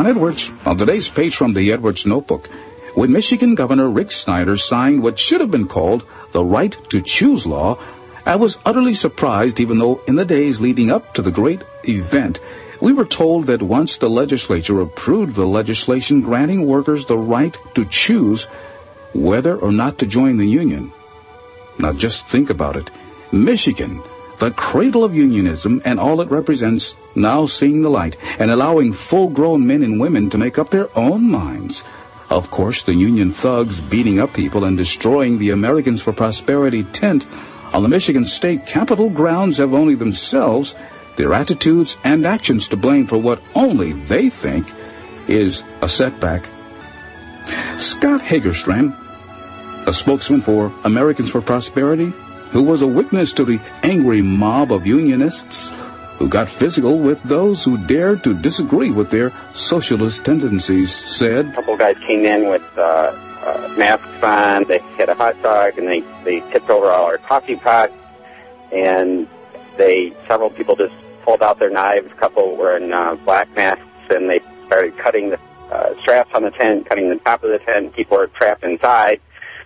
Ron Edwards. On today's page from the Edwards Notebook, when Michigan Governor Rick Snyder signed what should have been called the Right to Choose law, I was utterly surprised, even though in the days leading up to the great event, we were told that once the legislature approved the legislation granting workers the right to choose whether or not to join the union. Now just think about it. Michigan, the cradle of unionism and all it represents, now seeing the light and allowing full-grown men and women to make up their own minds. Of course, the union thugs beating up people and destroying the Americans for Prosperity tent on the Michigan State Capitol grounds have only themselves, their attitudes and actions to blame for what only they think is a setback. Scott Hagerstrand, a spokesman for Americans for Prosperity, who was a witness to the angry mob of unionists who got physical with those who dared to disagree with their socialist tendencies, said, a couple guys came in with masks on. They had a hot dog, and they tipped over all our coffee pots, and several people just pulled out their knives. A couple were in black masks, and they started cutting the straps on the tent, cutting the top of the tent. People were trapped inside.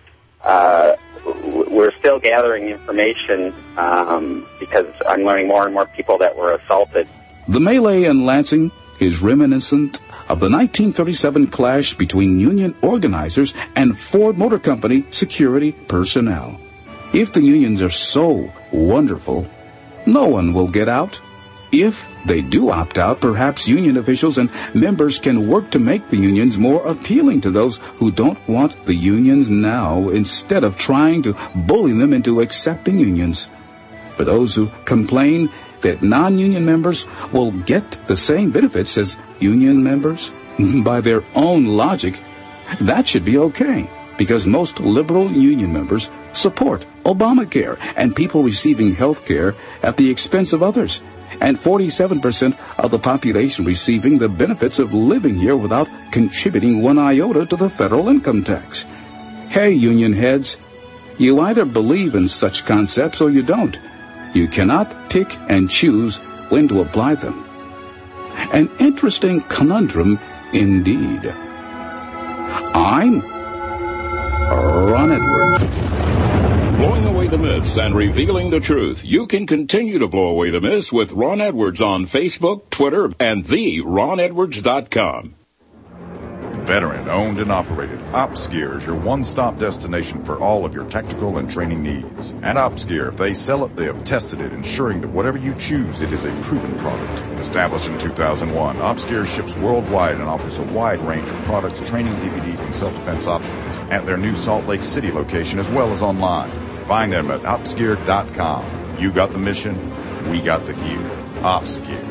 We're still gathering information because I'm learning more and more people that were assaulted. The melee in Lansing is reminiscent of the 1937 clash between union organizers and Ford Motor Company security personnel. If the unions are so wonderful, no one will get out. If they do opt out, perhaps union officials and members can work to make the unions more appealing to those who don't want the unions now, instead of trying to bully them into accepting unions. For those who complain that non-union members will get the same benefits as union members, by their own logic, that should be okay, because most liberal union members support Obamacare and people receiving health care at the expense of others, and 47% of the population receiving the benefits of living here without contributing one iota to the federal income tax. Hey, union heads, you either believe in such concepts or you don't. You cannot pick and choose when to apply them. An interesting conundrum indeed. I'm Ron Edwards. Blowing away the myths and revealing the truth. You can continue to blow away the myths with Ron Edwards on Facebook, Twitter, and theronedwards.com. Veteran-owned and operated, OpsGear is your one-stop destination for all of your technical and training needs. At OpsGear, if they sell it, they have tested it, ensuring that whatever you choose, it is a proven product. Established in 2001, OpsGear ships worldwide and offers a wide range of products, training DVDs, and self-defense options at their new Salt Lake City location as well as online. Find them at opsgear.com. You got the mission, we got the gear. OpsGear.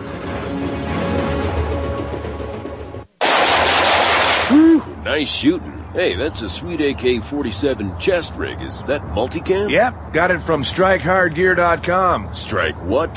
Whew, nice shooting. Hey, that's a sweet AK-47 chest rig. Is that multicam? Yep, got it from StrikeHardGear.com. Strike what?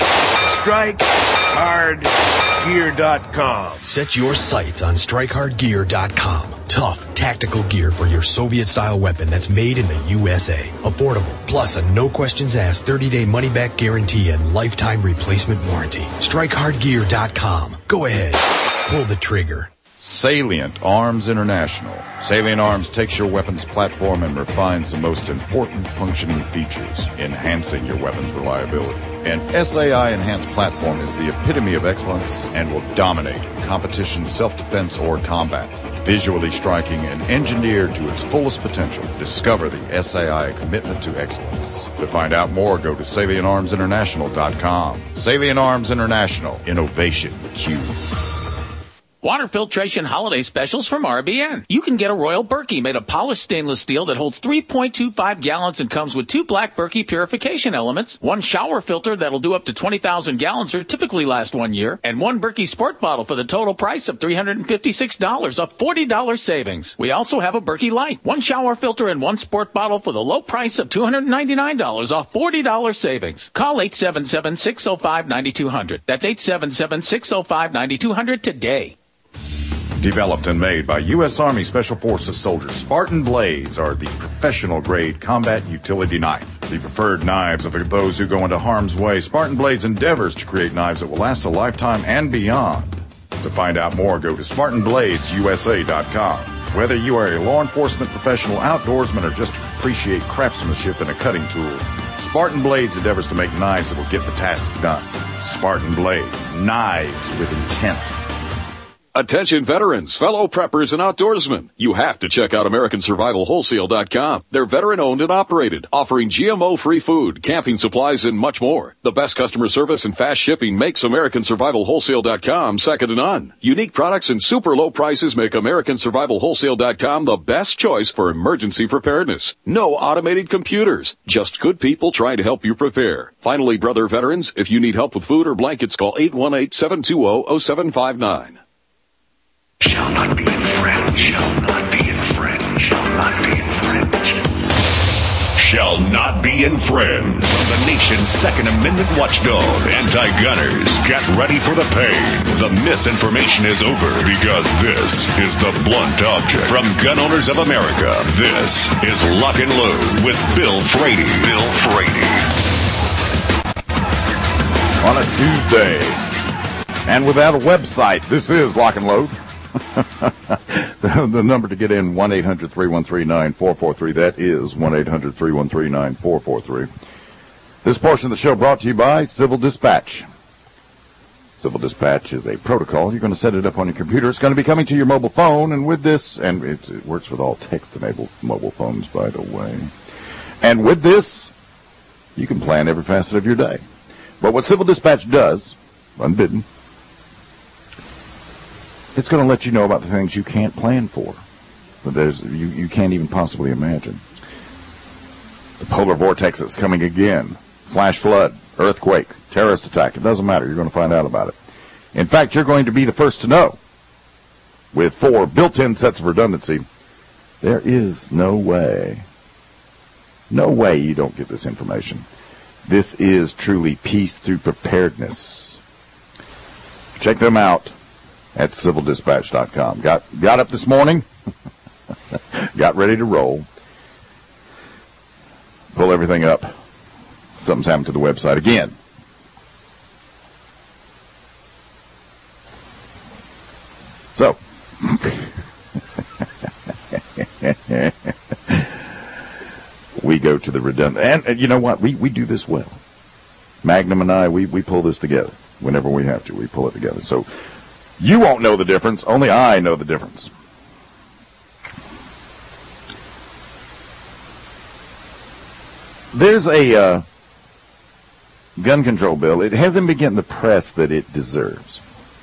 StrikeHardGear.com. Set your sights on StrikeHardGear.com. Tough, tactical gear for your Soviet-style weapon that's made in the USA. Affordable, plus a no-questions-asked 30-day money-back guarantee and lifetime replacement warranty. StrikeHardGear.com. Go ahead. Pull the trigger. Salient Arms International. Salient Arms takes your weapons platform and refines the most important functioning features, enhancing your weapon's reliability. An SAI enhanced platform is the epitome of excellence and will dominate competition, self-defense, or combat. Visually striking and engineered to its fullest potential, discover the SAI commitment to excellence. To find out more, go to SalientArmsInternational.com. Salient Arms International. Innovation Q. Water filtration holiday specials from RBN. You can get a Royal Berkey made of polished stainless steel that holds 3.25 gallons and comes with 2 black Berkey purification elements, 1 shower filter that'll do up to 20,000 gallons or typically last 1 year, and 1 Berkey sport bottle for the total price of $356, a $40 savings. We also have a Berkey Light, 1 shower filter and 1 sport bottle for the low price of $299, a $40 savings. Call 877-605-9200. That's 877-605-9200 today. Developed and made by U.S. Army Special Forces soldiers, Spartan Blades are the professional-grade combat utility knife. The preferred knives of those who go into harm's way, Spartan Blades endeavors to create knives that will last a lifetime and beyond. To find out more, go to SpartanBladesUSA.com. Whether you are a law enforcement professional, outdoorsman, or just appreciate craftsmanship in a cutting tool, Spartan Blades endeavors to make knives that will get the task done. Spartan Blades, knives with intent. Attention veterans, fellow preppers, and outdoorsmen. You have to check out AmericanSurvivalWholesale.com. They're veteran-owned and operated, offering GMO-free food, camping supplies, and much more. The best customer service and fast shipping makes AmericanSurvivalWholesale.com second to none. Unique products and super low prices make AmericanSurvivalWholesale.com the best choice for emergency preparedness. No automated computers, just good people trying to help you prepare. Finally, brother veterans, if you need help with food or blankets, call 818-720-0759. Shall not be infringed, shall not be infringed, shall not be infringed. Shall not be infringed. From the nation's Second Amendment watchdog, Anti-Gunners, get ready for the pain. The misinformation is over because this is the blunt object. From Gun Owners of America, this is Lock and Load with Bill Frady. Bill Frady. On a Tuesday, and without a website, this is Lock and Load. The number to get in, 1-800-313-9443. That is 1-800-313-9443. This portion of the show brought to you by Civil Dispatch. Civil Dispatch is a protocol. You're going to set it up on your computer. It's going to be coming to your mobile phone, and with this, and it works with all text-enabled mobile phones, by the way. And with this, you can plan every facet of your day. But what Civil Dispatch does, unbidden, it's going to let you know about the things you can't plan for, that you can't even possibly imagine. The polar vortex that's coming again, flash flood, earthquake, terrorist attack, it doesn't matter. You're going to find out about it. In fact, you're going to be the first to know. With 4 built-in sets of redundancy, there is no way you don't get this information. This is truly peace through preparedness. Check them out at civildispatch.com. Got up this morning, got ready to roll, pull everything up. Something's happened to the website again. So, we go to the redundant, and you know what? We do this well. Magnum and I, we pull this together whenever we have to. We pull it together. So, you won't know the difference. Only I know the difference. There's a gun control bill. It hasn't been getting the press that it deserves.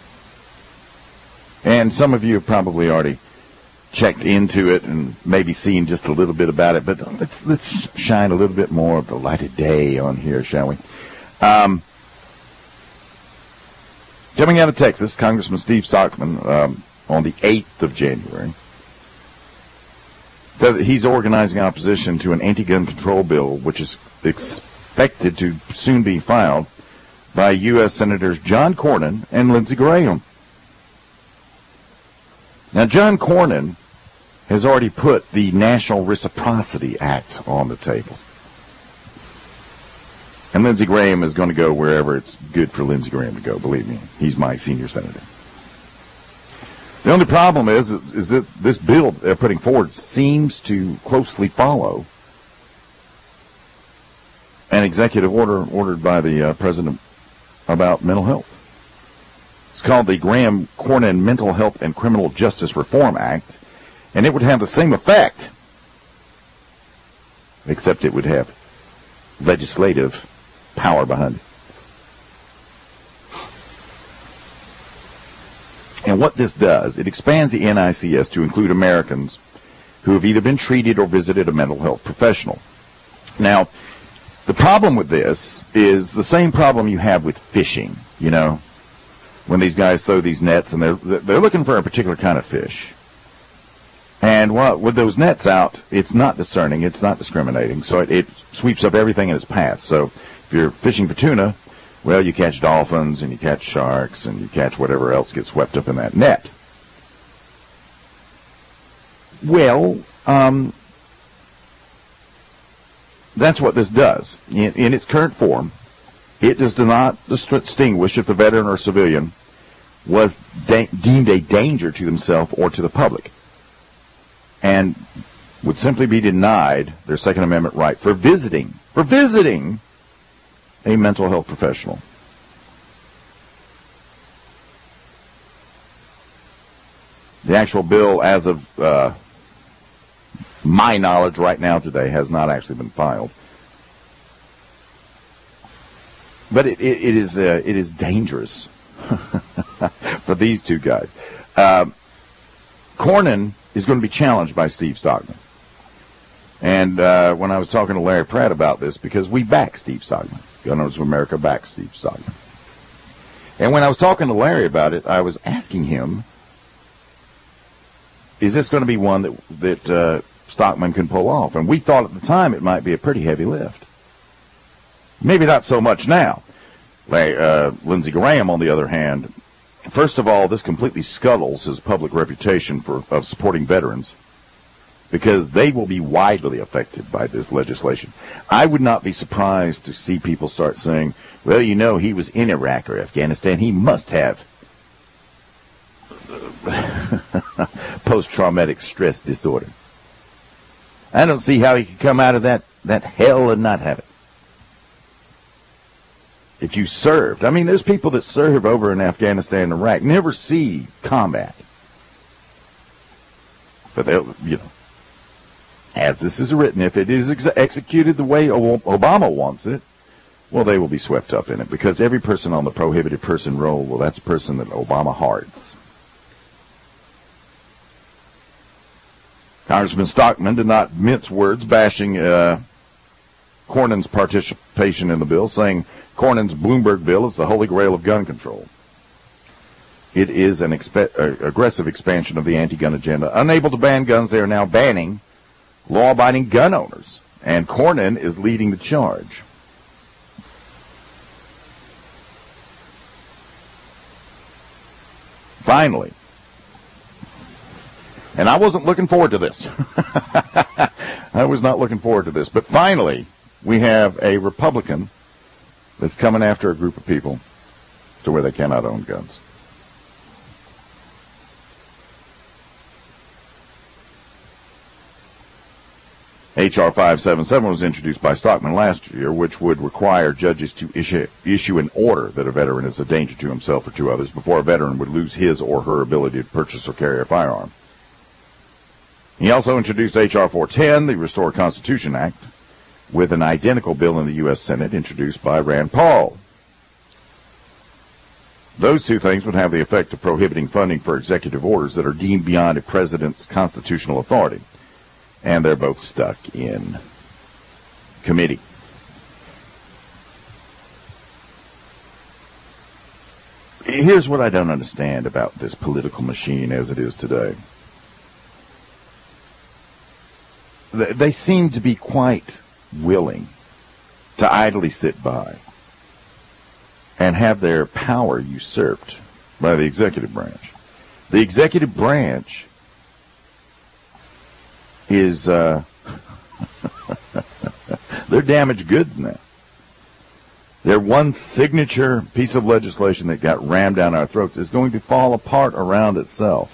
And some of you have probably already checked into it and maybe seen just a little bit about it. But let's shine a little bit more of the light of day on here, shall we? Coming out of Texas, Congressman Steve Stockman, on the 8th of January, said that he's organizing opposition to an anti-gun control bill, which is expected to soon be filed by U.S. Senators John Cornyn and Lindsey Graham. Now, John Cornyn has already put the National Reciprocity Act on the table. And Lindsey Graham is going to go wherever it's good for Lindsey Graham to go, believe me. He's my senior senator. The only problem is that this bill they're putting forward seems to closely follow an executive order ordered by the president about mental health. It's called the Graham-Cornyn Mental Health and Criminal Justice Reform Act, and it would have the same effect, except it would have legislative power behind it. And what this does, it expands the NICS to include Americans who have either been treated or visited a mental health professional. Now, the problem with this is the same problem you have with fishing, you know, when these guys throw these nets and they're looking for a particular kind of fish. And with those nets out, it's not discerning, it's not discriminating, so it sweeps up everything in its path. So if you're fishing for tuna, well, you catch dolphins and you catch sharks and you catch whatever else gets swept up in that net. Well, that's what this does. In its current form, it does not distinguish if the veteran or civilian was deemed a danger to themselves or to the public, and would simply be denied their Second Amendment right for visiting a mental health professional. The actual bill, as of my knowledge right now today, has not actually been filed. But it is dangerous for these two guys. Cornyn is going to be challenged by Steve Stockman. And when I was talking to Larry Pratt about this, because we back Steve Stockman, Gun Owners of America backs Steve Stockman. And when I was talking to Larry about it, I was asking him, is this going to be one that Stockman can pull off? And we thought at the time it might be a pretty heavy lift. Maybe not so much now. Lindsey Graham, on the other hand, first of all, this completely scuttles his public reputation of supporting veterans, because they will be widely affected by this legislation. I would not be surprised to see people start saying, well, you know, he was in Iraq or Afghanistan. He must have post-traumatic stress disorder. I don't see how he could come out of that hell and not have it. If you served, I mean, there's people that serve over in Afghanistan and Iraq, never see combat. But they'll, as this is written, if it is executed the way Obama wants it, well, they will be swept up in it, because every person on the prohibited person roll, well, that's a person that Obama hearts. Congressman Stockman did not mince words, bashing Cornyn's participation in the bill, saying Cornyn's Bloomberg bill is the holy grail of gun control. It is an aggressive expansion of the anti-gun agenda. Unable to ban guns, they are now banning law-abiding gun owners, and Cornyn is leading the charge. Finally, and I wasn't looking forward to this. I was not looking forward to this. But finally, we have a Republican that's coming after a group of people to where they cannot own guns. H.R. 577 was introduced by Stockman last year, which would require judges to issue an order that a veteran is a danger to himself or to others before a veteran would lose his or her ability to purchase or carry a firearm. He also introduced H.R. 410, the Restore Constitution Act, with an identical bill in the U.S. Senate introduced by Rand Paul. Those two things would have the effect of prohibiting funding for executive orders that are deemed beyond a president's constitutional authority. And they're both stuck in committee. Here's what I don't understand about this political machine as it is today. They seem to be quite willing to idly sit by and have their power usurped by the executive branch. The executive branch is, they're damaged goods now. Their one signature piece of legislation that got rammed down our throats is going to fall apart around itself.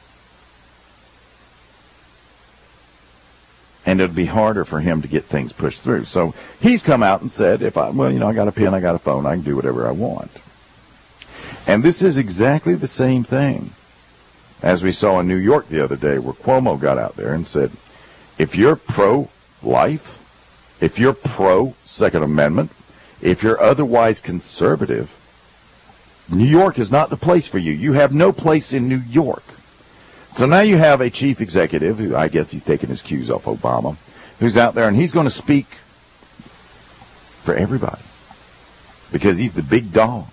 And it'd be harder for him to get things pushed through. So he's come out and said, I got a pen, I got a phone, I can do whatever I want. And this is exactly the same thing as we saw in New York the other day, where Cuomo got out there and said, if you're pro-life, if you're pro-Second Amendment, if you're otherwise conservative, New York is not the place for you. You have no place in New York. So now you have a chief executive, who I guess he's taking his cues off Obama, who's out there, and he's going to speak for everybody because he's the big dog.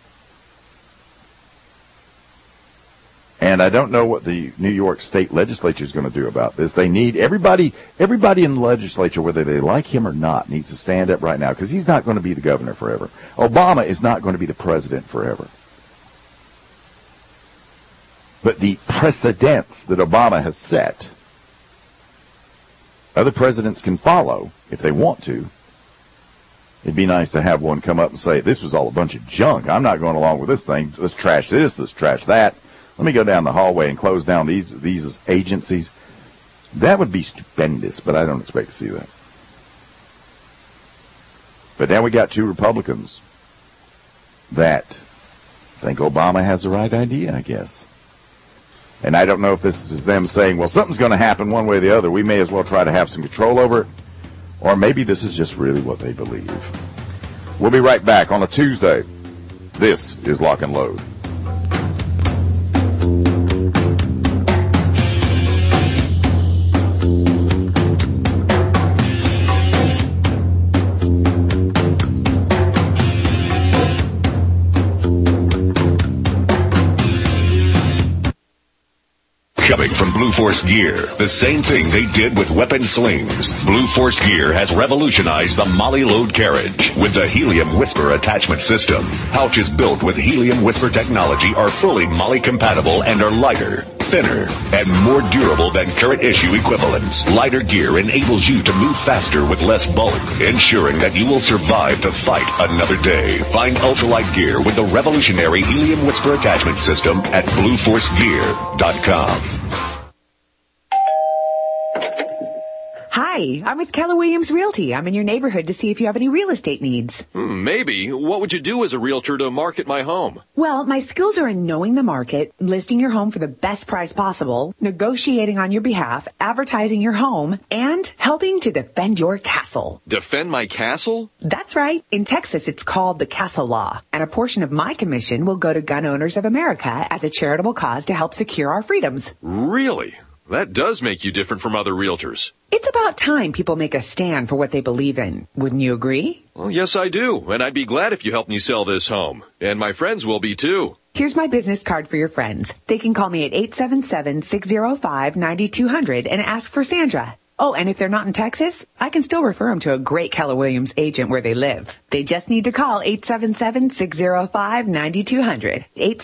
And I don't know what the New York State Legislature is going to do about this. They need everybody in the legislature, whether they like him or not, needs to stand up right now, because he's not going to be the governor forever. Obama is not going to be the president forever. But the precedents that Obama has set, other presidents can follow if they want to. It'd be nice to have one come up and say, this was all a bunch of junk. I'm not going along with this thing. Let's trash this. Let's trash that. Let me go down the hallway and close down these agencies. That would be stupendous, but I don't expect to see that. But now we got two Republicans that think Obama has the right idea, I guess. And I don't know if this is them saying, well, something's going to happen one way or the other. We may as well try to have some control over it. Or maybe this is just really what they believe. We'll be right back on a Tuesday. This is Lock and Load. Coming from Blue Force Gear, the same thing they did with weapon slings. Blue Force Gear has revolutionized the Molly Load carriage with the Helium Whisper attachment system. Pouches built with Helium Whisper technology are fully Molly compatible and are lighter, thinner, and more durable than current issue equivalents. Lighter gear enables you to move faster with less bulk, ensuring that you will survive to fight another day. Find ultralight gear with the revolutionary Helium Whisper attachment system at BlueForceGear.com. Hi, I'm with Keller Williams Realty. I'm in your neighborhood to see if you have any real estate needs. Maybe. What would you do as a realtor to market my home? Well, my skills are in knowing the market, listing your home for the best price possible, negotiating on your behalf, advertising your home, and helping to defend your castle. Defend my castle? That's right. In Texas, it's called the Castle Law, and a portion of my commission will go to Gun Owners of America as a charitable cause to help secure our freedoms. Really? That does make you different from other realtors. It's about time people make a stand for what they believe in. Wouldn't you agree? Well, yes, I do. And I'd be glad if you helped me sell this home. And my friends will be, too. Here's my business card for your friends. They can call me at 877-605-9200 and ask for Sandra. Oh, and if they're not in Texas, I can still refer them to a great Keller Williams agent where they live. They just need to call 877-605-9200.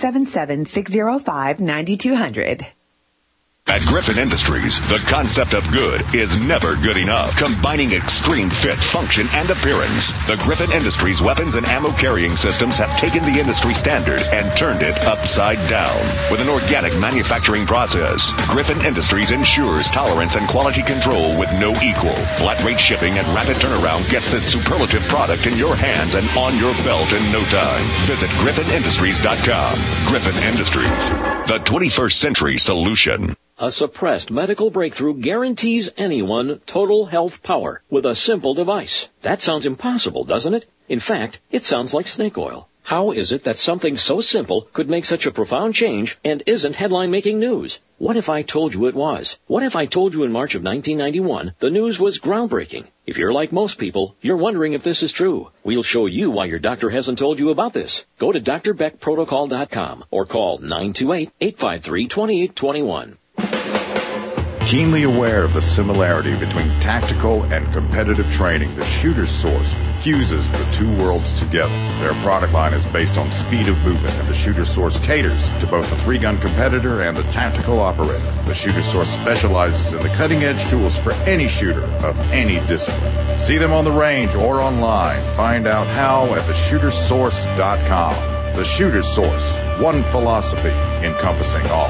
877-605-9200. At Griffin Industries, the concept of good is never good enough. Combining extreme fit, function, and appearance, the Griffin Industries weapons and ammo carrying systems have taken the industry standard and turned it upside down. With an organic manufacturing process, Griffin Industries ensures tolerance and quality control with no equal. Flat rate shipping and rapid turnaround gets this superlative product in your hands and on your belt in no time. Visit GriffinIndustries.com. Griffin Industries, the 21st century solution. A suppressed medical breakthrough guarantees anyone total health power with a simple device. That sounds impossible, doesn't it? In fact, it sounds like snake oil. How is it that something so simple could make such a profound change and isn't headline-making news? What if I told you it was? What if I told you in March of 1991 the news was groundbreaking? If you're like most people, you're wondering if this is true. We'll show you why your doctor hasn't told you about this. Go to drbeckprotocol.com or call 928-853-2821. Keenly aware of the similarity between tactical and competitive training, the Shooter's Source fuses the two worlds together. Their product line is based on speed of movement, and the Shooter's Source caters to both the three-gun competitor and the tactical operator. The Shooter's Source specializes in the cutting-edge tools for any shooter of any discipline. See them on the range or online. Find out how at theshootersource.com. The Shooter's Source, one philosophy encompassing all.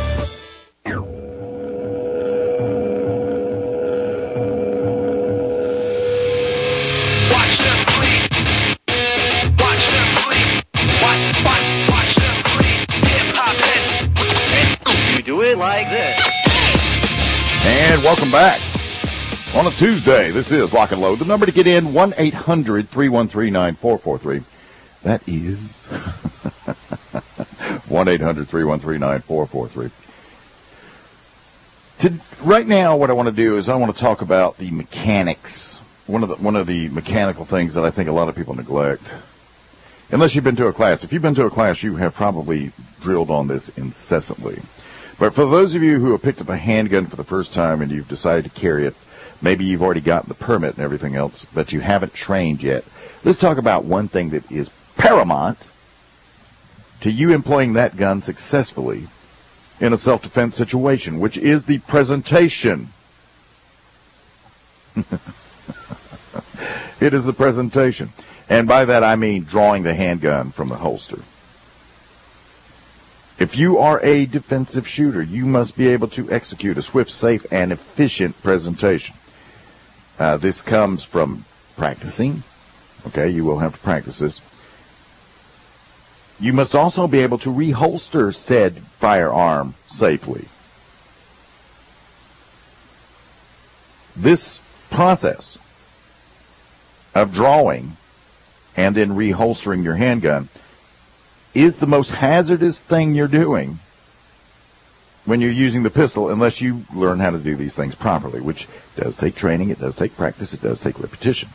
Like this. And welcome back on a Tuesday. This is Lock and Load. The number to get in, 1-800-313-9443. That is 1-800-313-9443. Right now, what I want to do is I want to talk about the mechanics. One of the mechanical things that I think a lot of people neglect. Unless you've been to a class. If you've been to a class, you have probably drilled on this incessantly. But for those of you who have picked up a handgun for the first time and you've decided to carry it, maybe you've already gotten the permit and everything else, but you haven't trained yet. Let's talk about one thing that is paramount to you employing that gun successfully in a self-defense situation, which is the presentation. It is the presentation. And by that I mean drawing the handgun from the holster. If you are a defensive shooter, you must be able to execute a swift, safe, and efficient presentation. This comes from practicing. Okay, you will have to practice this. You must also be able to reholster said firearm safely. This process of drawing and then reholstering your handgun is the most hazardous thing you're doing when you're using the pistol, unless you learn how to do these things properly, which does take training, it does take practice, it does take repetition.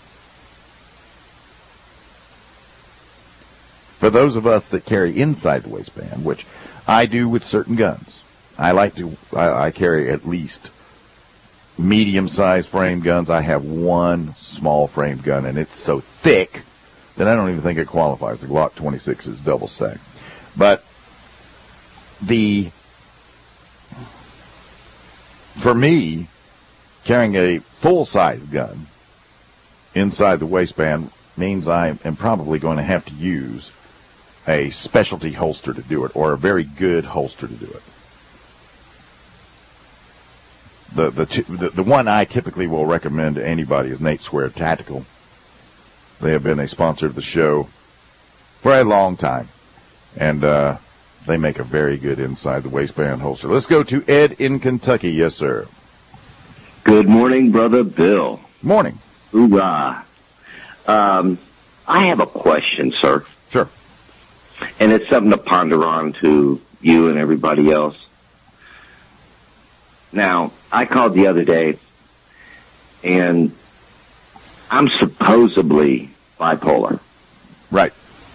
For those of us that carry inside the waistband, which I do with certain guns, I carry at least medium-sized frame guns. I have one small framed gun, and it's so thick that I don't even think it qualifies. The Glock 26 is double stacked. But for me, carrying a full-size gun inside the waistband means I am probably going to have to use a specialty holster to do it, or a very good holster to do it. The one I typically will recommend to anybody is Nate Square Tactical. They have been a sponsor of the show for a long time, and they make a very good inside the waistband holster. Let's go to Ed in Kentucky. Yes, sir. Good morning, Brother Bill. Morning. Hoorah. I have a question, sir. Sure. And it's something to ponder on to you and everybody else. Now, I called the other day, and I'm supposedly bipolar. Right.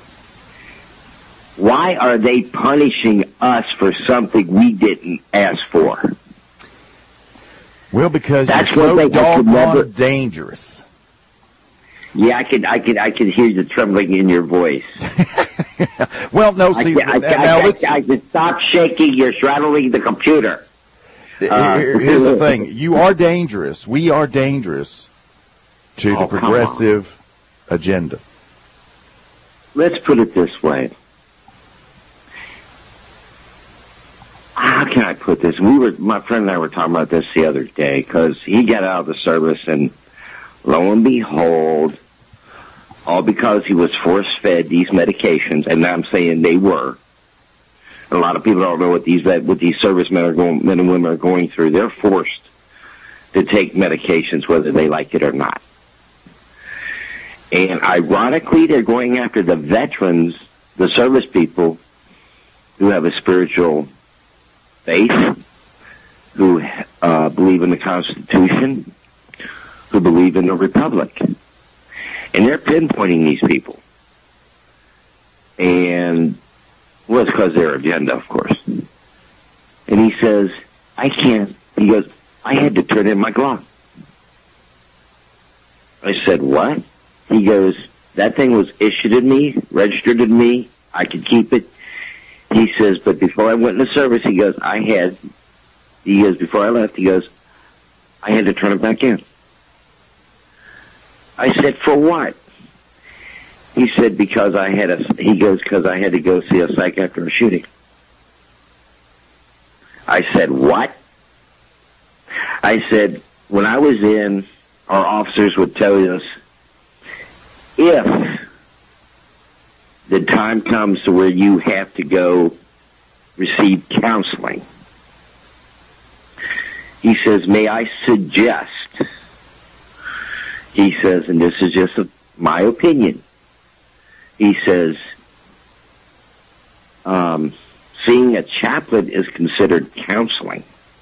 Why are they punishing us for something we didn't ask for? Well, because that's you're what so doggone dangerous. Yeah, I can hear the trembling in your voice. Well, no, see, I can stop shaking. You're straddling the computer. Here's the thing. You are dangerous. We are dangerous to the progressive agenda. Let's put it this way. How can I put this? My friend and I were talking about this the other day, because he got out of the service, and lo and behold, all because he was force-fed these medications, and I'm saying they were. A lot of people don't know what these servicemen men and women are going through. They're forced to take medications whether they like it or not. And ironically, they're going after the veterans, the service people, who have a spiritual faith, who believe in the Constitution, who believe in the Republic. And they're pinpointing these people. And, well, it's because their agenda, of course. And he says, I can't. He goes, I had to turn in my Glock. I said, what? He goes, that thing was issued to me, registered to me. I could keep it. He says, but before I went into service, he goes, before I left, he goes, I had to turn it back in. I said, for what? He said, because I had to go see a psych after a shooting. I said, what? I said, when I was in, our officers would tell us, if the time comes to where you have to go receive counseling, he says, may I suggest, he says, and this is just my opinion, he says, seeing a chaplain is considered counseling.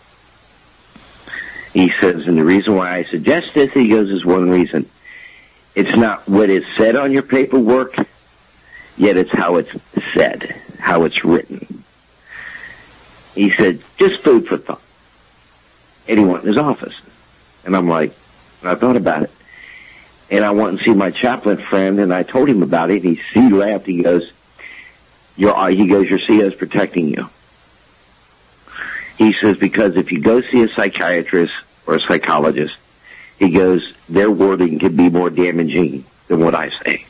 He says, and the reason why I suggest this, he goes, is one reason. It's not what is said on your paperwork, yet it's how it's said, how it's written. He said, just food for thought. And he went in his office. And I'm like, and I thought about it. And I went and see my chaplain friend, and I told him about it. He laughed. He goes, your CO is protecting you. He says, because if you go see a psychiatrist or a psychologist, He goes, their wording could be more damaging than what I say.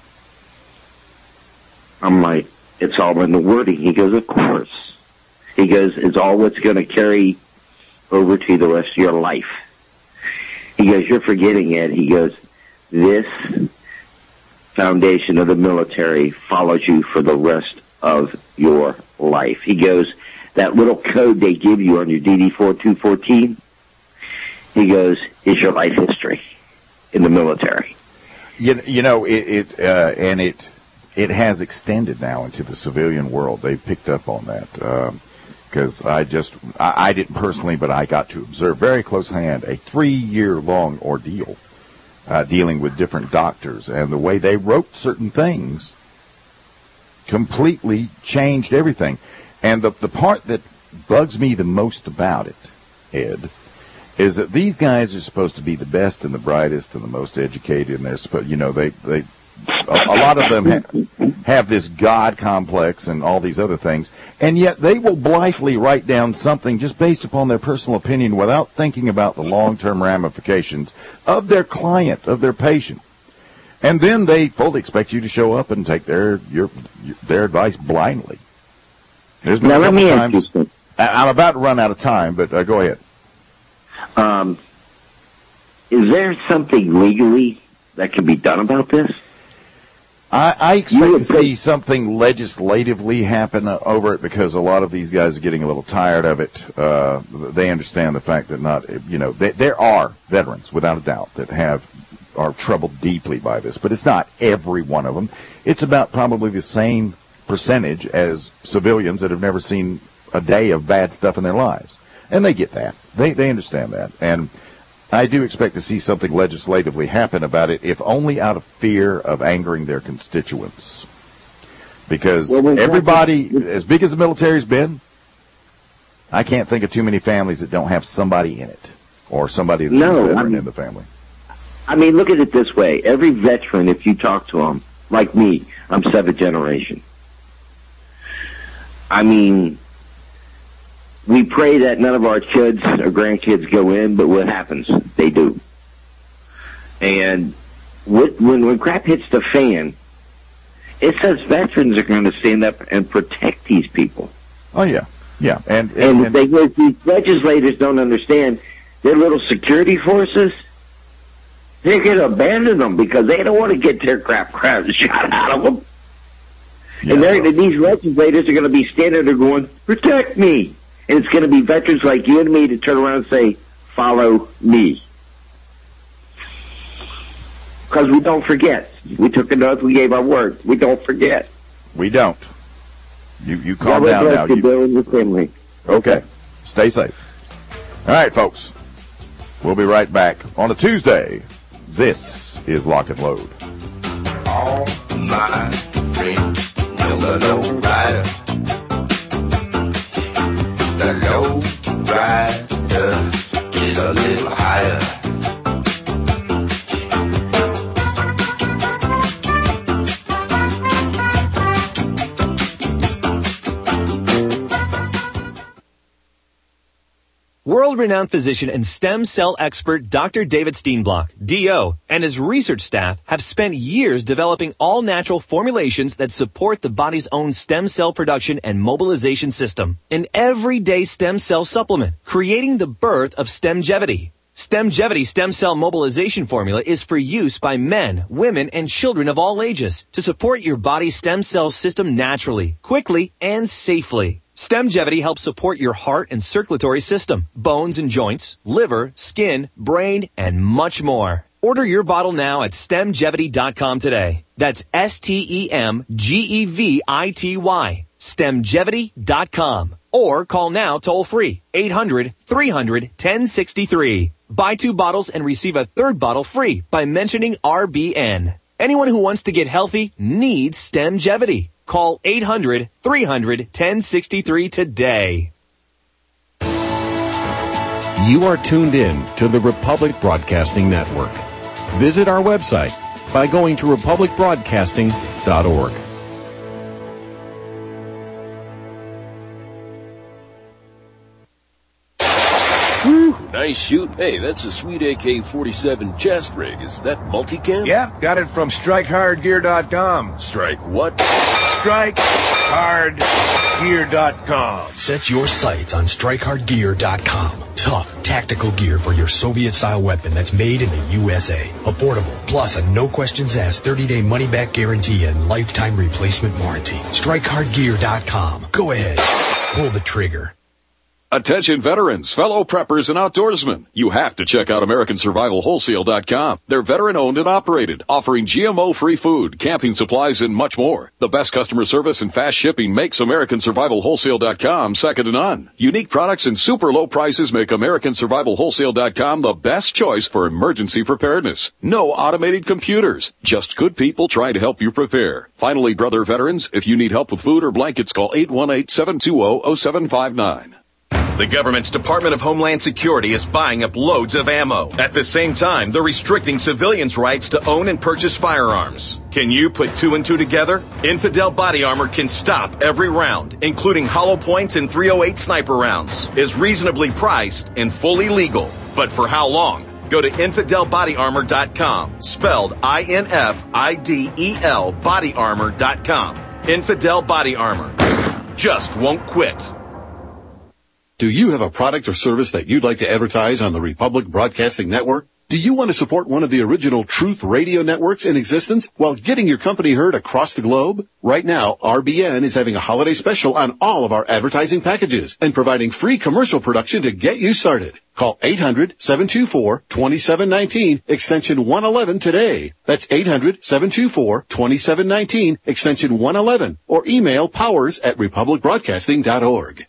I'm like, it's all in the wording. He goes, of course. He goes, it's all what's going to carry over to the rest of your life. He goes, you're forgetting it. He goes, this foundation of the military follows you for the rest of your life. He goes, that little code they give you on your DD-4214, he goes, is your life history in the military. You know, it has extended now into the civilian world. They've picked up on that. Because I didn't personally, but I got to observe very close hand a 3-year-long ordeal dealing with different doctors, and the way they wrote certain things completely changed everything. And the part that bugs me the most about it, Ed, is that these guys are supposed to be the best and the brightest and the most educated, and they're supposed, you know, a lot of them have this God complex and all these other things, and yet they will blithely write down something just based upon their personal opinion without thinking about the long-term ramifications of their client, of their patient. And then they fully expect you to show up and take their advice blindly. There's been a couple times. I'm about to run out of time, but go ahead. Is there something legally that can be done about this? I expect to see something legislatively happen over it, because a lot of these guys are getting a little tired of it. They understand the fact that there are veterans, without a doubt, that are troubled deeply by this, but it's not every one of them. It's about probably the same percentage as civilians that have never seen a day of bad stuff in their lives. And they get that. They understand that. And I do expect to see something legislatively happen about it, if only out of fear of angering their constituents. Because everybody, as big as the military's been, I can't think of too many families that don't have somebody in it, or somebody that's a veteran in the family. I mean, look at it this way. Every veteran, if you talk to them, like me, I'm 7th generation. I mean, we pray that none of our kids or grandkids go in, but what happens? They do. And when crap hits the fan, it says veterans are going to stand up and protect these people. Oh, yeah. Yeah. And these legislators don't understand, their little security forces, they're going to abandon them because they don't want to get their crap shot out of them. Yeah, and these legislators are going to be standing there going, protect me. And it's going to be veterans like you and me to turn around and say, follow me. Because we don't forget. We took an oath, we gave our word. We don't forget. We don't. You calm down now. You and your family. Okay. Stay safe. All right, folks. We'll be right back on a Tuesday. This is Lock and Load. All my friends know the low rider. The low rider is a little higher. World-renowned physician and stem cell expert Dr. David Steenblock, D.O., and his research staff have spent years developing all-natural formulations that support the body's own stem cell production and mobilization system. An everyday stem cell supplement, creating the birth of Stemgevity. Stemgevity stem cell mobilization formula is for use by men, women, and children of all ages to support your body's stem cell system naturally, quickly, and safely. Stemgevity helps support your heart and circulatory system, bones and joints, liver, skin, brain, and much more. Order your bottle now at stemgevity.com today. That's STEMGEVITY. Stemgevity.com. Or call now toll free, 800-300-1063. Buy 2 bottles and receive a 3rd bottle free by mentioning RBN. Anyone who wants to get healthy needs Stemgevity. Call 800-300-1063 today. You are tuned in to the Republic Broadcasting Network. Visit our website by going to republicbroadcasting.org. Whew, nice shoot. Hey, that's a sweet AK-47 chest rig. Is that multicam? Yeah, got it from StrikeHardGear.com. Strike what? StrikeHardGear.com. Set your sights on StrikeHardGear.com. Tough, tactical gear for your Soviet-style weapon that's made in the USA. Affordable, plus a no-questions-asked 30-day money-back guarantee and lifetime replacement warranty. StrikeHardGear.com. Go ahead. Pull the trigger. Attention veterans, fellow preppers, and outdoorsmen. You have to check out AmericanSurvivalWholesale.com. They're veteran-owned and operated, offering GMO-free food, camping supplies, and much more. The best customer service and fast shipping makes AmericanSurvivalWholesale.com second to none. Unique products and super low prices make AmericanSurvivalWholesale.com the best choice for emergency preparedness. No automated computers, just good people trying to help you prepare. Finally, brother veterans, if you need help with food or blankets, call 818-720-0759. The government's Department of Homeland Security is buying up loads of ammo. At the same time, they're restricting civilians' rights to own and purchase firearms. Can you put two and two together? Infidel Body Armor can stop every round, including hollow points and .308 sniper rounds, is reasonably priced and fully legal. But for how long? Go to InfidelBodyArmor.com, spelled INFIDEL bodyarmor.com. Infidel Body Armor. Just won't quit. Do you have a product or service that you'd like to advertise on the Republic Broadcasting Network? Do you want to support one of the original Truth Radio networks in existence while getting your company heard across the globe? Right now, RBN is having a holiday special on all of our advertising packages and providing free commercial production to get you started. Call 800-724-2719, extension 111 today. That's 800-724-2719, extension 111, or email powers@republicbroadcasting.org.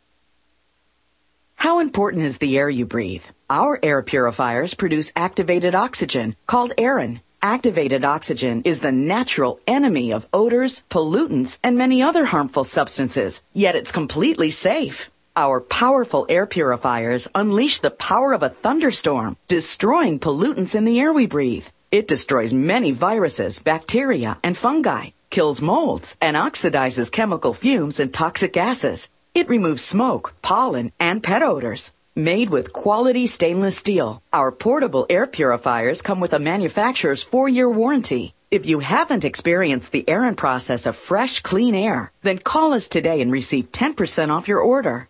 How important is the air you breathe? Our air purifiers produce activated oxygen, called Aerin. Activated oxygen is the natural enemy of odors, pollutants, and many other harmful substances, yet it's completely safe. Our powerful air purifiers unleash the power of a thunderstorm, destroying pollutants in the air we breathe. It destroys many viruses, bacteria, and fungi, kills molds, and oxidizes chemical fumes and toxic gases. It removes smoke, pollen, and pet odors. Made with quality stainless steel, our portable air purifiers come with a manufacturer's 4-year warranty. If you haven't experienced the Aerin process of fresh, clean air, then call us today and receive 10% off your order.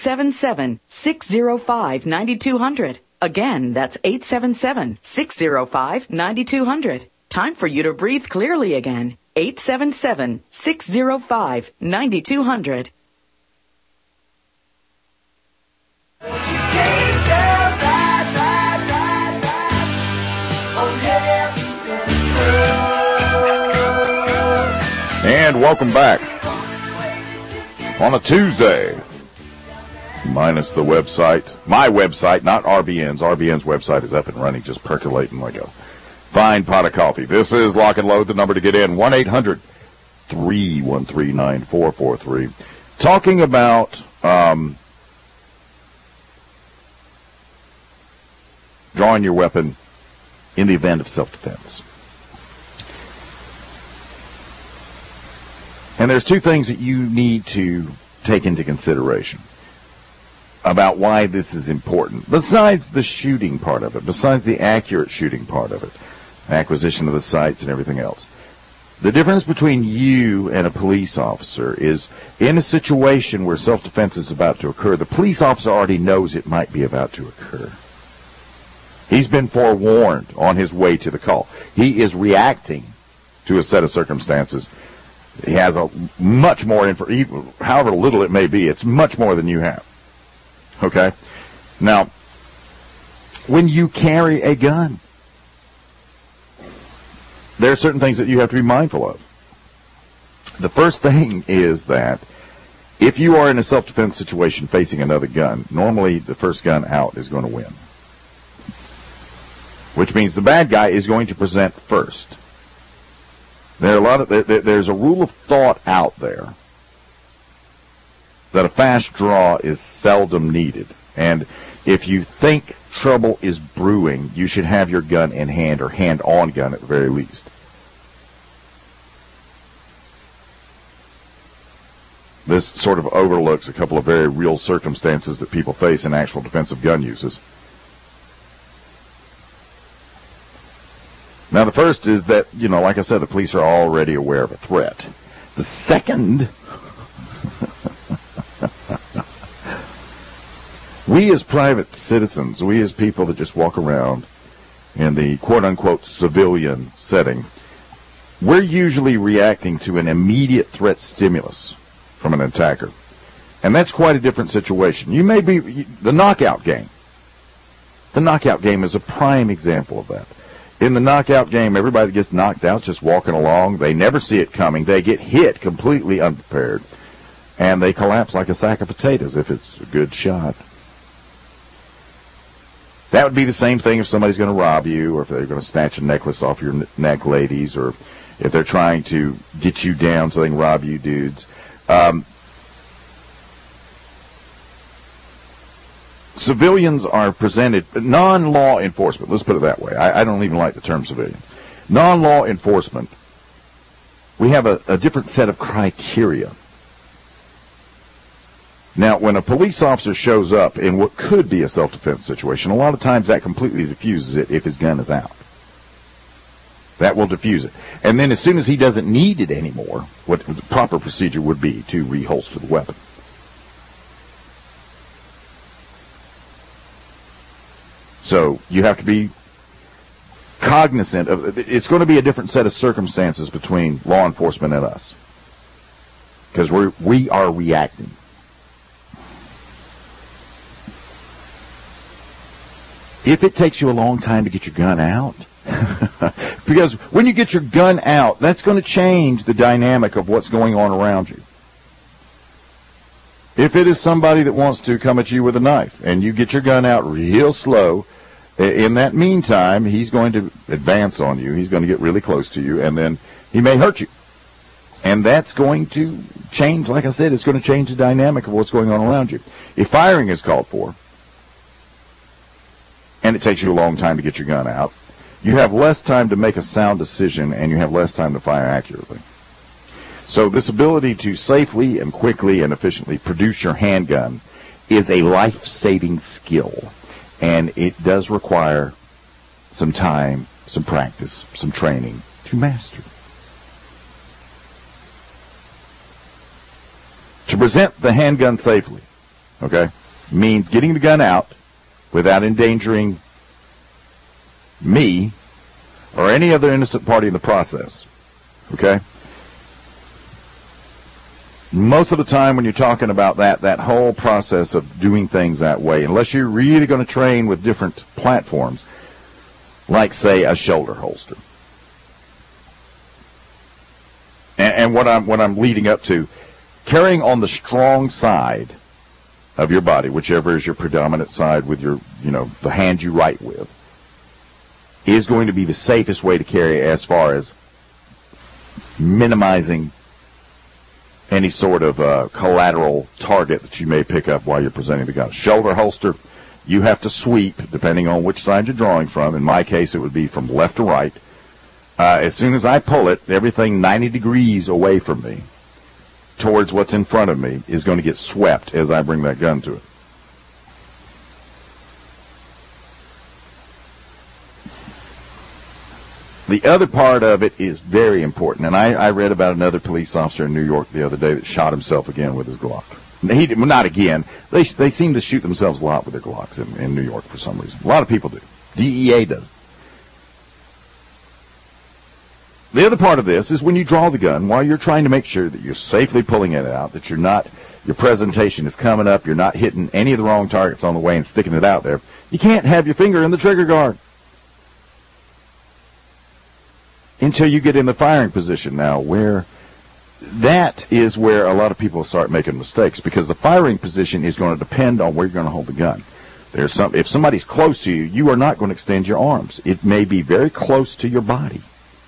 877-605-9200. Again, that's 877-605-9200. Time for you to breathe clearly again. 877-605-9200. And welcome back on a Tuesday, minus the website, my website, not RBN's. RBN's website is up and running, just percolating like a fine pot of coffee. This is Lock and Load, the number to get in, 1-800-313-9443. Talking about drawing your weapon in the event of self-defense. And there's two things that you need to take into consideration about why this is important, besides the shooting part of it, besides the accurate shooting part of it, acquisition of the sights and everything else. The difference between you and a police officer is in a situation where self-defense is about to occur, the police officer already knows it might be about to occur. He's been forewarned on his way to the call. He is reacting to a set of circumstances. He has a much more information, however little it may be, it's much more than you have. Okay? Now, when you carry a gun, there are certain things that you have to be mindful of. The first thing is that if you are in a self-defense situation facing another gun, normally the first gun out is going to win. Which means the bad guy is going to present first. There's a rule of thought out there that a fast draw is seldom needed. And if you think trouble is brewing, you should have your gun in hand or hand-on gun at the very least. this sort of overlooks a couple of very real circumstances that people face in actual defensive gun uses. Now, the first is that, like I said, the police are already aware of a threat. The second, we as private citizens, we as people that just walk around in the quote-unquote civilian setting, we're usually reacting to an immediate threat stimulus from an attacker. And that's quite a different situation. You may be the knockout game. The knockout game is a prime example of that. In the knockout game, everybody that gets knocked out just walking along. They never see it coming. They get hit completely unprepared. And they collapse like a sack of potatoes if it's a good shot. That would be the same thing if somebody's going to rob you, or if they're going to snatch a necklace off your neck, ladies, or if they're trying to get you down so they can rob you, dudes. Civilians are presented, non-law enforcement, let's put it that way. I don't even like the term civilian. Non-law enforcement, we have a different set of criteria. Now, when a police officer shows up in what could be a self-defense situation, a lot of times that completely diffuses it if his gun is out. That will diffuse it. And then as soon as he doesn't need it anymore, what the proper procedure would be to reholster the weapon. So you have to be cognizant of, it's going to be a different set of circumstances between law enforcement and us. Because we are reacting. If it takes you a long time to get your gun out, because when you get your gun out, that's going to change the dynamic of what's going on around you. If it is somebody that wants to come at you with a knife, and you get your gun out real slow, in that meantime, he's going to advance on you. He's going to get really close to you, and then he may hurt you. And that's going to change, like I said, it's going to change the dynamic of what's going on around you. If firing is called for, and it takes you a long time to get your gun out, you have less time to make a sound decision, and you have less time to fire accurately. So this ability to safely and quickly and efficiently produce your handgun is a life-saving skill, and it does require some time, some practice, some training to master. To present the handgun safely, okay, means getting the gun out without endangering me or any other innocent party in the process, okay? Most of the time when you're talking about that whole process of doing things that way, unless you're really going to train with different platforms, like, say, a shoulder holster. And what I'm leading up to, carrying on the strong side of your body, whichever is your predominant side with your, the hand you write with, is going to be the safest way to carry as far as minimizing any sort of collateral target that you may pick up while you're presenting the gun. Shoulder holster, you have to sweep, depending on which side you're drawing from. In my case, it would be from left to right. As soon as I pull it, everything 90 degrees away from me towards what's in front of me is going to get swept as I bring that gun to it. The other part of it is very important, and I read about another police officer in New York the other day that shot himself again with his Glock. Not again. They seem to shoot themselves a lot with their Glocks in New York for some reason. A lot of people do. DEA does. The other part of this is when you draw the gun, while you're trying to make sure that you're safely pulling it out, that your presentation is coming up, you're not hitting any of the wrong targets on the way and sticking it out there, you can't have your finger in the trigger guard until you get in the firing position. Now, that is where a lot of people start making mistakes, because the firing position is going to depend on where you're going to hold the gun. If somebody's close to you, you are not going to extend your arms. It may be very close to your body.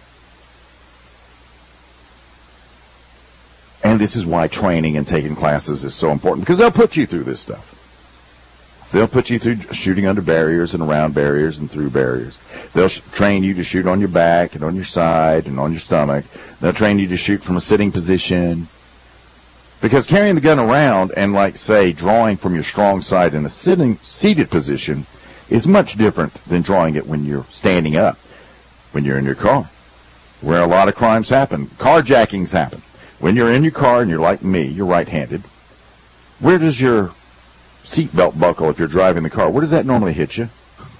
And this is why training and taking classes is so important, because they'll put you through this stuff. They'll put you through shooting under barriers and around barriers and through barriers. They'll train you to shoot on your back and on your side and on your stomach. They'll train you to shoot from a sitting position. Because carrying the gun around and, like, say, drawing from your strong side in a seated position is much different than drawing it when you're standing up, when you're in your car, where a lot of crimes happen. Carjackings happen. When you're in your car and you're like me, you're right-handed, where does your seatbelt buckle if you're driving the car? Where does that normally hit you?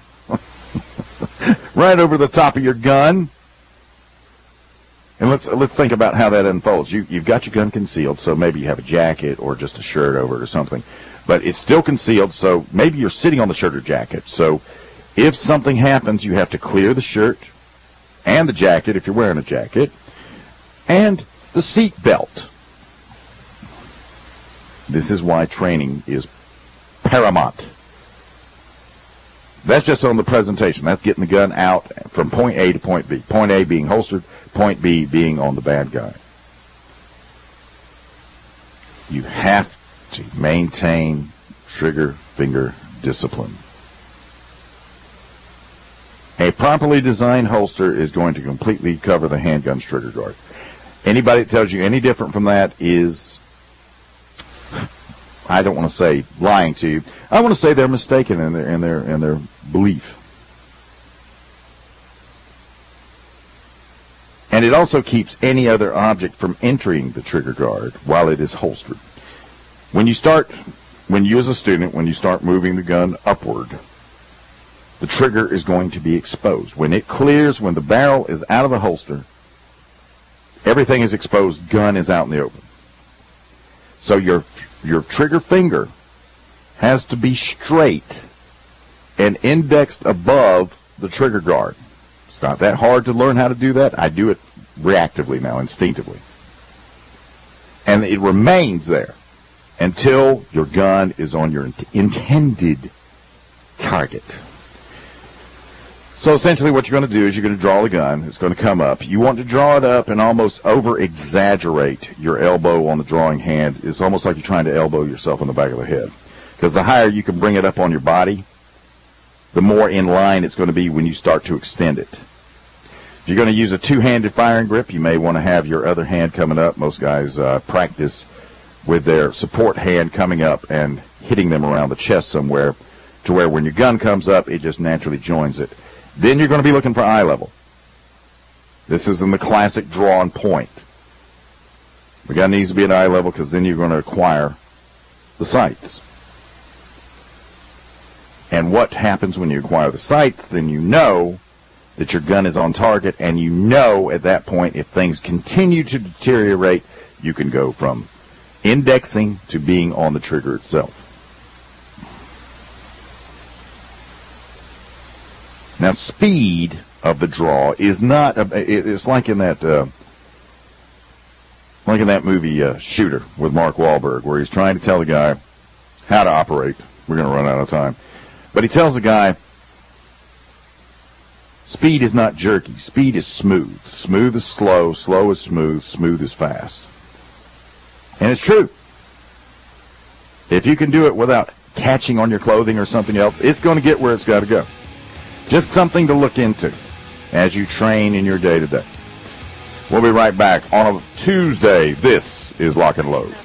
Right over the top of your gun. And let's think about how that unfolds. You've got your gun concealed, so maybe you have a jacket or just a shirt over it or something. But it's still concealed, so maybe you're sitting on the shirt or jacket. So if something happens, you have to clear the shirt and the jacket, if you're wearing a jacket, and the seat belt. This is why training is paramount. That's just on the presentation. That's getting the gun out from point A to point B. Point A being holstered, point B being on the bad guy. You have to maintain trigger finger discipline. A properly designed holster is going to completely cover the handgun's trigger guard. Anybody that tells you any different from that is, I don't want to say lying to you. I want to say they're mistaken in their belief. And it also keeps any other object from entering the trigger guard while it is holstered. When you as a student, when you start moving the gun upward, the trigger is going to be exposed. When it clears, when the barrel is out of the holster, everything is exposed, gun is out in the open. So your trigger finger has to be straight and indexed above the trigger guard. It's not that hard to learn how to do that. I do it reactively now, instinctively. And it remains there until your gun is on your intended target. So essentially what you're going to do is you're going to draw the gun. It's going to come up. You want to draw it up and almost over-exaggerate your elbow on the drawing hand. It's almost like you're trying to elbow yourself in the back of the head. Because the higher you can bring it up on your body, the more in line it's going to be when you start to extend it. If you're going to use a two-handed firing grip, you may want to have your other hand coming up. Most guys practice with their support hand coming up and hitting them around the chest somewhere to where when your gun comes up, it just naturally joins it. Then you're going to be looking for eye level. This is in the classic drawn point. The gun needs to be at eye level because then you're going to acquire the sights. And what happens when you acquire the sights? Then you know that your gun is on target, and you know at that point if things continue to deteriorate, you can go from indexing to being on the trigger itself. Now, speed of the draw is not. It's like in that movie Shooter with Mark Wahlberg, where he's trying to tell the guy how to operate. We're going to run out of time, but he tells the guy, speed is not jerky. Speed is smooth. Smooth is slow. Slow is smooth. Smooth is fast. And it's true. If you can do it without catching on your clothing or something else, it's going to get where it's got to go. Just something to look into as you train in your day-to-day. We'll be right back on a Tuesday. This is Lock and Load.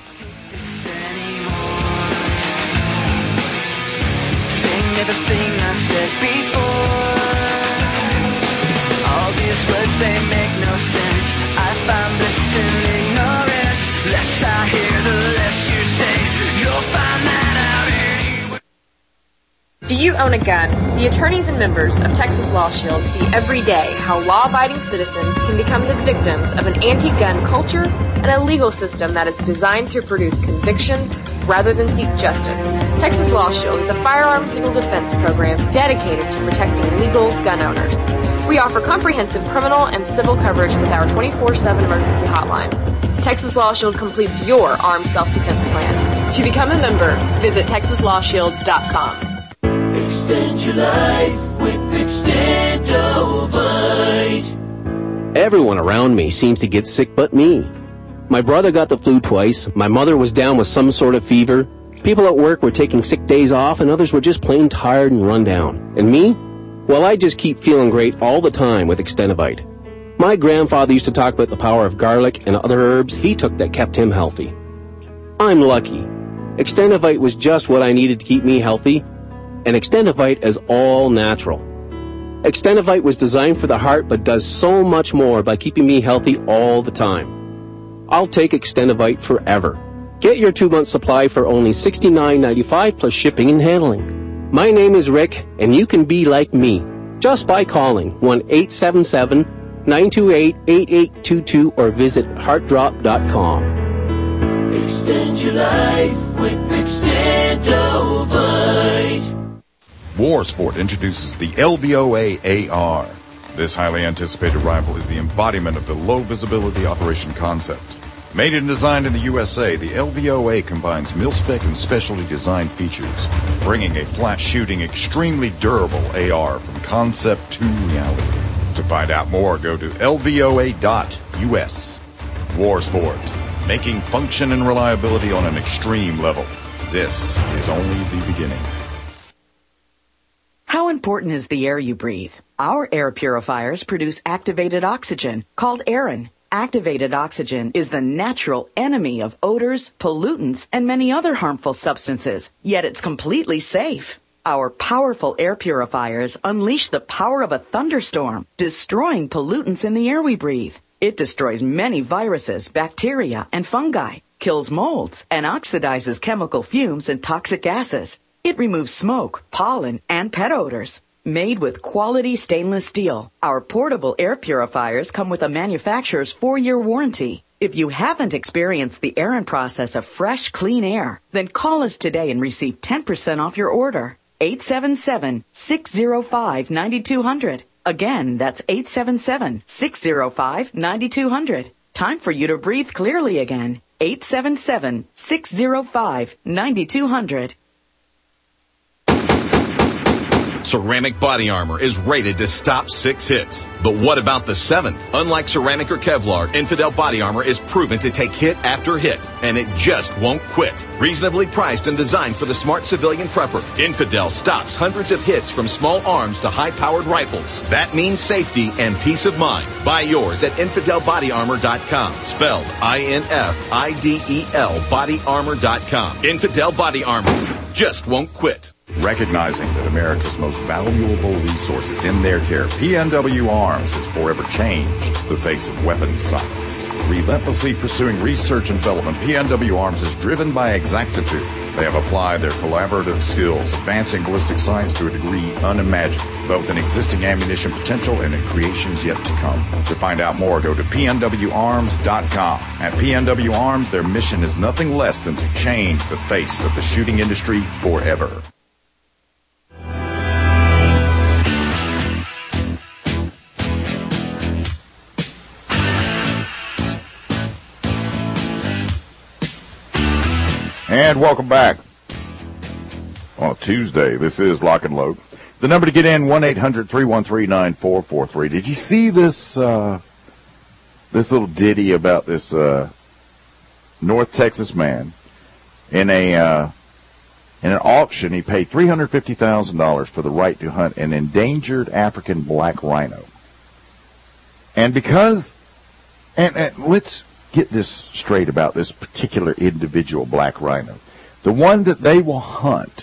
Everything I said before, all these words, they make no sense. I find bliss in ignorance. Less I hear, the less you say. You'll find that out anyway. Do you own a gun? The attorneys and members of Texas Law Shield see every day how law-abiding citizens can become the victims of an anti-gun culture and a legal system that is designed to produce convictions rather than seek justice. Texas Law Shield is a firearms legal defense program dedicated to protecting legal gun owners. We offer comprehensive criminal and civil coverage with our 24/7 emergency hotline. Texas Law Shield completes your armed self-defense plan. To become a member, visit TexasLawShield.com. Extend your life with Extendovite. Everyone around me seems to get sick but me. My brother got the flu twice, my mother was down with some sort of fever, people at work were taking sick days off, and others were just plain tired and run down. And me? Well, I just keep feeling great all the time with Extendovite. My grandfather used to talk about the power of garlic and other herbs he took that kept him healthy. I'm lucky. Extendivite was just what I needed to keep me healthy, and Extendivite is all natural. Extendivite was designed for the heart but does so much more by keeping me healthy all the time. I'll take Extendivite forever. Get your 2-month supply for only $69.95 plus shipping and handling. My name is Rick, and you can be like me just by calling 1-877-928-8822 or visit heartdrop.com. Extend your life with Extendovite. Warsport introduces the LVOA AR. This highly anticipated rifle is the embodiment of the low-visibility operation concept. Made and designed in the USA, the LVOA combines mil-spec and specialty design features, bringing a flat-shooting, extremely durable AR from concept to reality. To find out more, go to lvoa.us. Warsport, making function and reliability on an extreme level. This is only the beginning. How important is the air you breathe? Our air purifiers produce activated oxygen, called Aerin. Activated oxygen is the natural enemy of odors, pollutants, and many other harmful substances, yet it's completely safe. Our powerful air purifiers unleash the power of a thunderstorm, destroying pollutants in the air we breathe. It destroys many viruses, bacteria, and fungi, kills molds, and oxidizes chemical fumes and toxic gases. It removes smoke, pollen, and pet odors. Made with quality stainless steel, our portable air purifiers come with a manufacturer's 4-year warranty. If you haven't experienced the Aerin process of fresh, clean air, then call us today and receive 10% off your order. 877-605-9200. Again, that's 877-605-9200. Time for you to breathe clearly again. 877-605-9200. Ceramic Body Armor is rated to stop 6 hits. But what about the 7th? Unlike ceramic or Kevlar, Infidel Body Armor is proven to take hit after hit, and it just won't quit. Reasonably priced and designed for the smart civilian prepper, Infidel stops hundreds of hits from small arms to high-powered rifles. That means safety and peace of mind. Buy yours at InfidelBodyArmor.com. Spelled INFIDEL BodyArmor.com. Infidel Body Armor just won't quit. Recognizing that America's most valuable resource is in their care, PNW Arms has forever changed the face of weapons science. Relentlessly pursuing research and development, PNW Arms is driven by exactitude. They have applied their collaborative skills, advancing ballistic science to a degree unimagined, both in existing ammunition potential and in creations yet to come. To find out more, go to PNWArms.com. At PNW Arms, their mission is nothing less than to change the face of the shooting industry forever. And welcome back on Tuesday. This is Lock and Load. The number to get in, 1-800-313-9443. Did you see this this little ditty about this North Texas man in an auction? He paid $350,000 for the right to hunt an endangered African black rhino. And because, and let's get this straight about this particular individual black rhino. The one that they will hunt,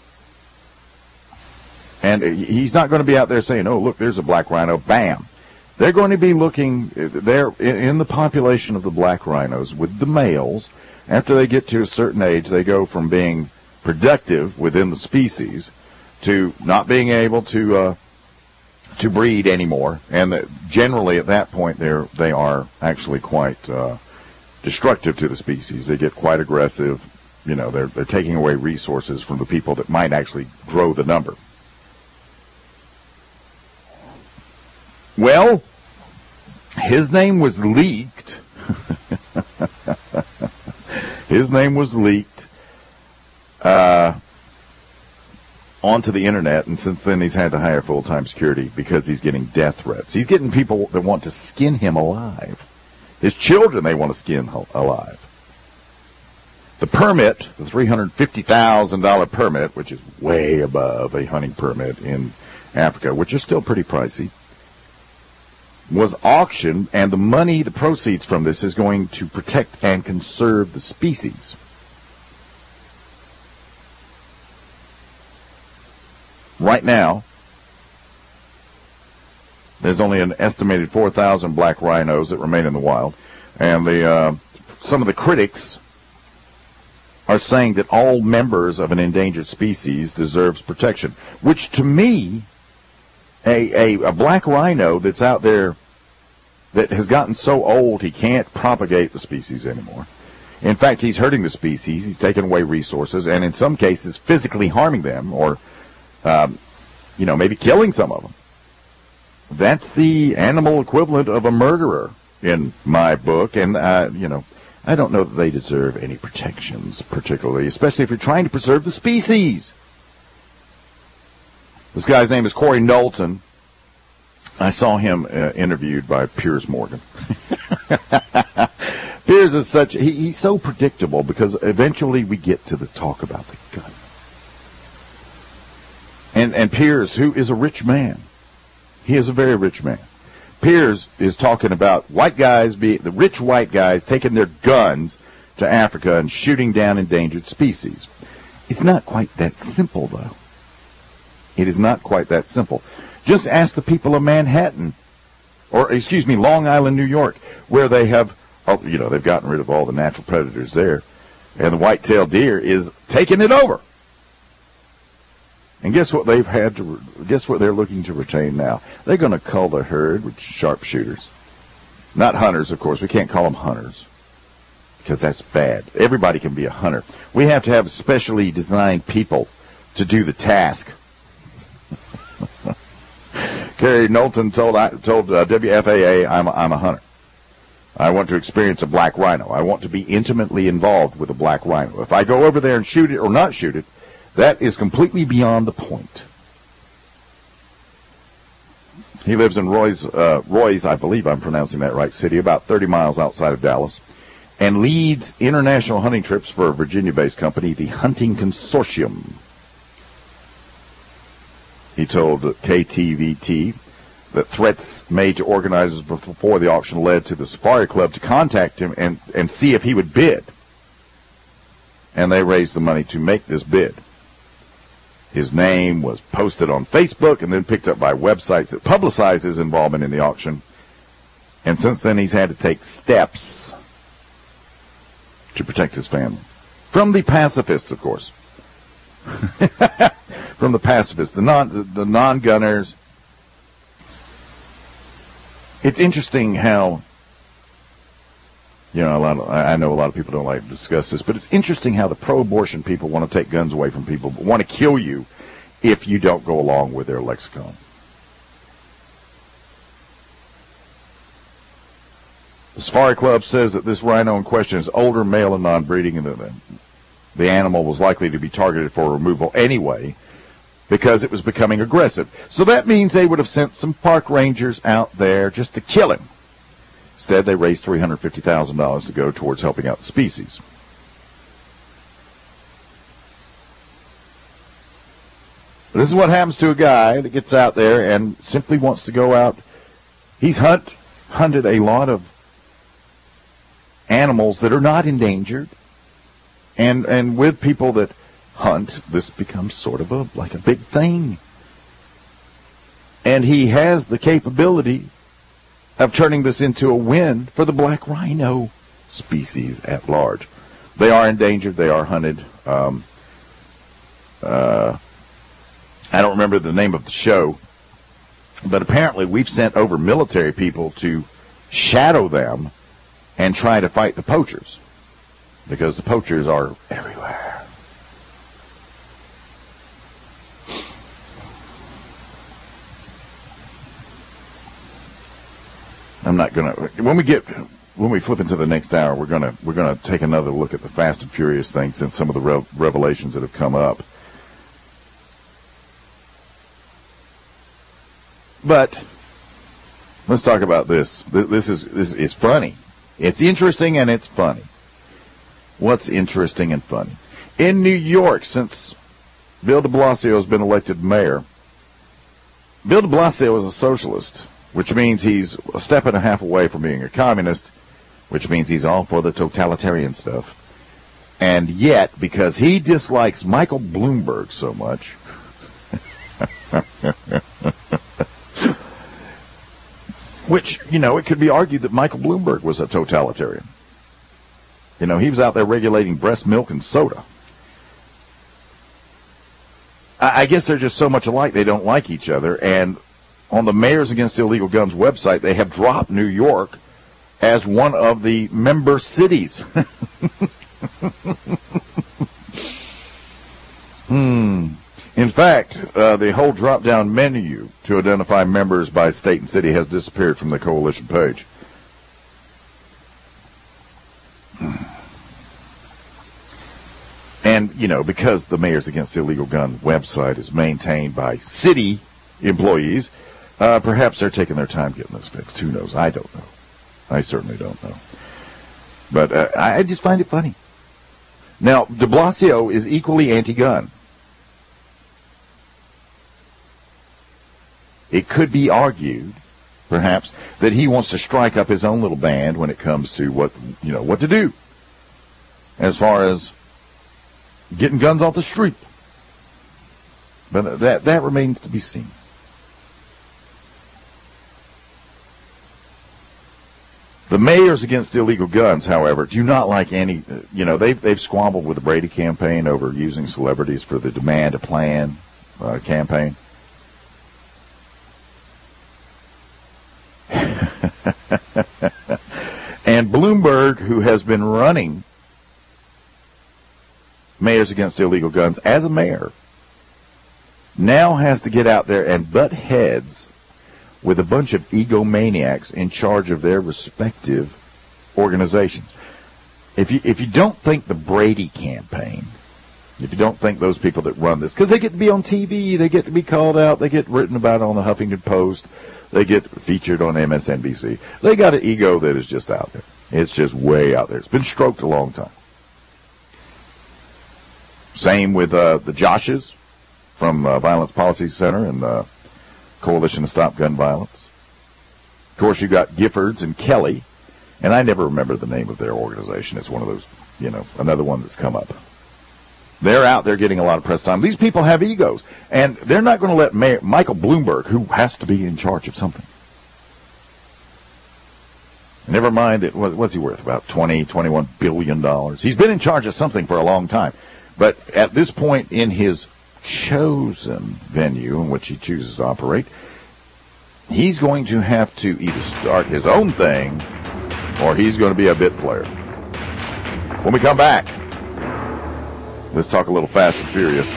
and he's not going to be out there saying, oh, look, there's a black rhino, bam. They're going to be looking, they're in the population of the black rhinos with the males. After they get to a certain age, they go from being productive within the species to not being able to breed anymore, and generally at that point they are actually quite destructive to the species. They get quite aggressive. You know, they're taking away resources from the people that might actually grow the number. Well, his name was leaked. His name was leaked onto the internet, and since then he's had to hire full-time security because he's getting death threats. He's getting people that want to skin him alive. His children they want to skin alive. The permit, the $350,000 permit, which is way above a hunting permit in Africa, which is still pretty pricey, was auctioned, and the money, the proceeds from this is going to protect and conserve the species. Right now, there's only an estimated 4,000 black rhinos that remain in the wild. And some of the critics are saying that all members of an endangered species deserves protection, which to me, a black rhino that's out there that has gotten so old he can't propagate the species anymore. In fact, he's hurting the species, he's taking away resources, and in some cases physically harming them or, maybe killing some of them. That's the animal equivalent of a murderer in my book, and, I don't know that they deserve any protections, particularly, especially if you're trying to preserve the species. This guy's name is Corey Knowlton. I saw him interviewed by Piers Morgan. Piers is he's so predictable because eventually we get to the talk about the gun. And Piers, who is a rich man, he is a very rich man. Piers is talking about the rich white guys taking their guns to Africa and shooting down endangered species. It's not quite that simple, though. It is not quite that simple. Just ask the people of Manhattan, Long Island, New York, where they have, they've gotten rid of all the natural predators there, and the white-tailed deer is taking it over. And guess what guess what they're looking to retain now? They're going to cull the herd with sharpshooters. Not hunters, of course. We can't call them hunters because that's bad. Everybody can be a hunter. We have to have specially designed people to do the task. Kerry Knowlton told WFAA, I'm a hunter. I want to experience a black rhino. I want to be intimately involved with a black rhino. If I go over there and shoot it or not shoot it, that is completely beyond the point. He lives in Roy's, I believe I'm pronouncing that right, city, about 30 miles outside of Dallas, and leads international hunting trips for a Virginia-based company, the Hunting Consortium. He told KTVT that threats made to organizers before the auction led to the Safari Club to contact him and see if he would bid. And they raised the money to make this bid. His name was posted on Facebook and then picked up by websites that publicize his involvement in the auction. And since then, he's had to take steps to protect his family. From the pacifists, of course. From the pacifists, the non-gunners. It's interesting how, I know a lot of people don't like to discuss this, but it's interesting how the pro-abortion people want to take guns away from people, but want to kill you if you don't go along with their lexicon. The Safari Club says that this rhino in question is older, male, and non-breeding, and the animal was likely to be targeted for removal anyway because it was becoming aggressive. So that means they would have sent some park rangers out there just to kill him. Instead, they raised $350,000 to go towards helping out the species. But this is what happens to a guy that gets out there and simply wants to go out. He's hunted a lot of animals that are not endangered. And with people that hunt, this becomes sort of like a big thing. And he has the capability of turning this into a win for the black rhino species at large. They are endangered. They are hunted. I don't remember the name of the show, but apparently we've sent over military people to shadow them and try to fight the poachers because the poachers are everywhere. I'm not gonna. When we flip into the next hour, we're gonna take another look at the Fast and Furious thing since some of the revelations that have come up. But let's talk about this. This is funny. It's interesting and it's funny. What's interesting and funny? In New York, since Bill de Blasio has been elected mayor, Bill de Blasio is a socialist, which means he's a step and a half away from being a communist, which means he's all for the totalitarian stuff. And yet, because he dislikes Michael Bloomberg so much, Which, it could be argued that Michael Bloomberg was a totalitarian. He was out there regulating breast milk and soda. I guess they're just so much alike they don't like each other. And on the Mayors Against Illegal Guns website, they have dropped New York as one of the member cities. In fact, the whole drop-down menu to identify members by state and city has disappeared from the coalition page. And, because the Mayors Against Illegal Gun website is maintained by city employees, perhaps they're taking their time getting this fixed. Who knows? I don't know. I certainly don't know. But I just find it funny. Now, de Blasio is equally anti-gun. It could be argued, perhaps, that he wants to strike up his own little band when it comes to what to do as far as getting guns off the street. But that remains to be seen. The Mayors Against Illegal Guns, however, do not like any, they've squabbled with the Brady campaign over using celebrities for the Demand a Plan campaign. And Bloomberg, who has been running Mayors Against Illegal Guns as a mayor, now has to get out there and butt heads with a bunch of egomaniacs in charge of their respective organizations. If you don't think the Brady campaign, if you don't think those people that run this, because they get to be on TV, they get to be called out, they get written about on the Huffington Post, they get featured on MSNBC, they got an ego that is just out there. It's just way out there. It's been stroked a long time. Same with the Joshes from Violence Policy Center and Coalition to Stop Gun Violence. Of course, you got Giffords and Kelly, and I never remember the name of their organization. It's one of those, another one that's come up. They're out there getting a lot of press time. These people have egos, and they're not going to let Michael Bloomberg, who has to be in charge of something. Never mind that, what's he worth? About $21 billion. He's been in charge of something for a long time. But at this point in his chosen venue in which he chooses to operate, he's going to have to either start his own thing or he's going to be a bit player. When we come back, let's talk a little Fast and Furious.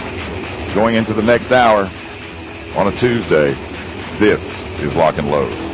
Going into the next hour on a Tuesday, this is Lock and Load.